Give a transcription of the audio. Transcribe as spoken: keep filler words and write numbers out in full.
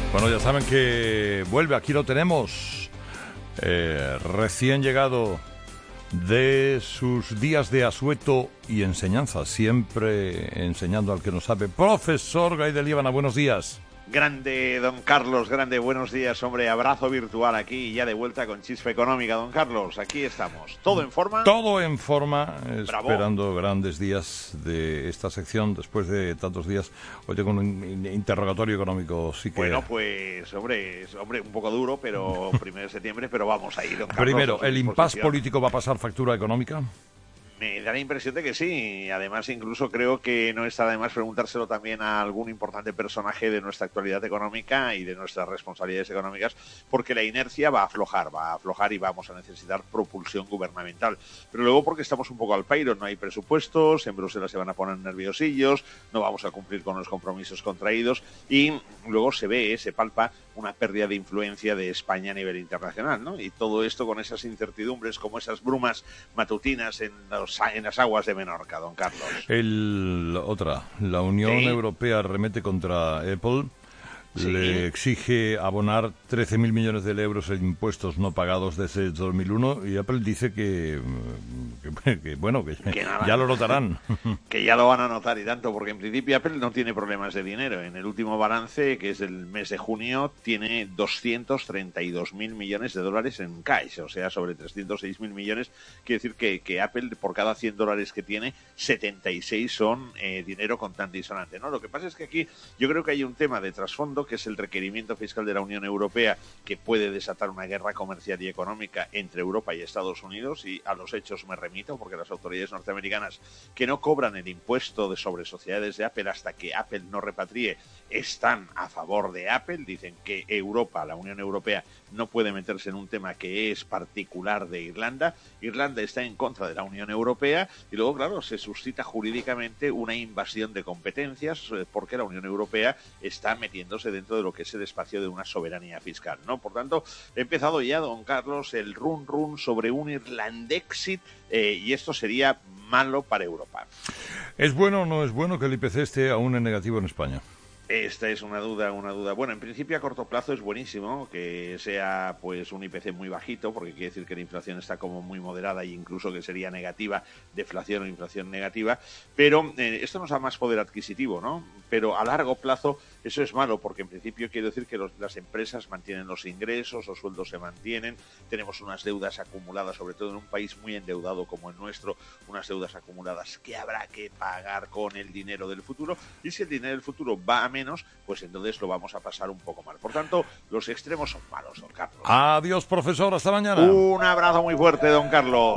Bueno, ya saben que vuelve, aquí lo tenemos, eh, recién llegado de sus días de asueto y enseñanza, siempre enseñando al que no sabe. Profesor Gaidel Líbana, buenos días. Grande, don Carlos, grande, buenos días, hombre, abrazo virtual aquí, ya de vuelta con Chispa Económica, don Carlos, aquí estamos, ¿todo en forma? Todo en forma, Bravo. Esperando grandes días de esta sección, después de tantos días. Hoy tengo un interrogatorio económico, sí que... Bueno, pues, hombre, es hombre, un poco duro, pero primero de septiembre, pero vamos a ir, don Carlos. Primero, ¿el impasse político va a pasar factura económica? Me da la impresión de que sí, además incluso creo que no está de más preguntárselo también a algún importante personaje de nuestra actualidad económica y de nuestras responsabilidades económicas, porque la inercia va a aflojar, va a aflojar y vamos a necesitar propulsión gubernamental. Pero luego porque estamos un poco al pairo, no hay presupuestos, en Bruselas se van a poner nerviosillos, no vamos a cumplir con los compromisos contraídos y luego se ve, se palpa una pérdida de influencia de España a nivel internacional, ¿no? Y todo esto con esas incertidumbres, como esas brumas matutinas en los en las aguas de Menorca, don Carlos. El, otra, la Unión ¿Sí? Europea remete contra Apple, ¿Sí? le exige abonar trece mil millones de euros en impuestos no pagados desde dos mil uno y Apple dice que, que, que bueno, que, que nada, ya lo notarán. Que ya lo van a notar y tanto, porque en principio Apple no tiene problemas de dinero. En el último balance, que es del mes de junio, tiene doscientos treinta y dos mil millones de dólares en cash, o sea, sobre trescientos seis mil millones. Quiere decir que, que Apple, por cada cien dólares que tiene, setenta y seis son eh, dinero contante y sonante, ¿no? Lo que pasa es que aquí yo creo que hay un tema de trasfondo, que es el requerimiento fiscal de la Unión Europea, que puede desatar una guerra comercial y económica entre Europa y Estados Unidos, y a los hechos me remito, porque las autoridades norteamericanas que no cobran el impuesto de sobre sociedades de Apple hasta que Apple no repatrie están a favor de Apple, dicen que Europa, la Unión Europea, no puede meterse en un tema que es particular de Irlanda. Irlanda está en contra de la Unión Europea y luego, claro, se suscita jurídicamente una invasión de competencias porque la Unión Europea está metiéndose dentro de lo que es el espacio de una soberanía fiscal, ¿no? Por tanto, he empezado ya, don Carlos, el run run sobre un Irlandexit eh, y esto sería malo para Europa. ¿Es bueno o no es bueno que el I P C esté aún en negativo en España? Esta es una duda, una duda. Bueno, en principio a corto plazo es buenísimo que sea pues un I P C muy bajito, porque quiere decir que la inflación está como muy moderada e incluso que sería negativa, deflación o inflación negativa, pero eh, esto nos da más poder adquisitivo, ¿no? Pero a largo plazo eso es malo, porque en principio quiere decir que los, las empresas mantienen los ingresos, los sueldos se mantienen, tenemos unas deudas acumuladas, sobre todo en un país muy endeudado como el nuestro, unas deudas acumuladas que habrá que pagar con el dinero del futuro, y si el dinero del futuro va a menos, pues entonces lo vamos a pasar un poco mal. Por tanto, los extremos son malos, don Carlos. Adiós, profesor, hasta mañana. Un abrazo muy fuerte, don Carlos.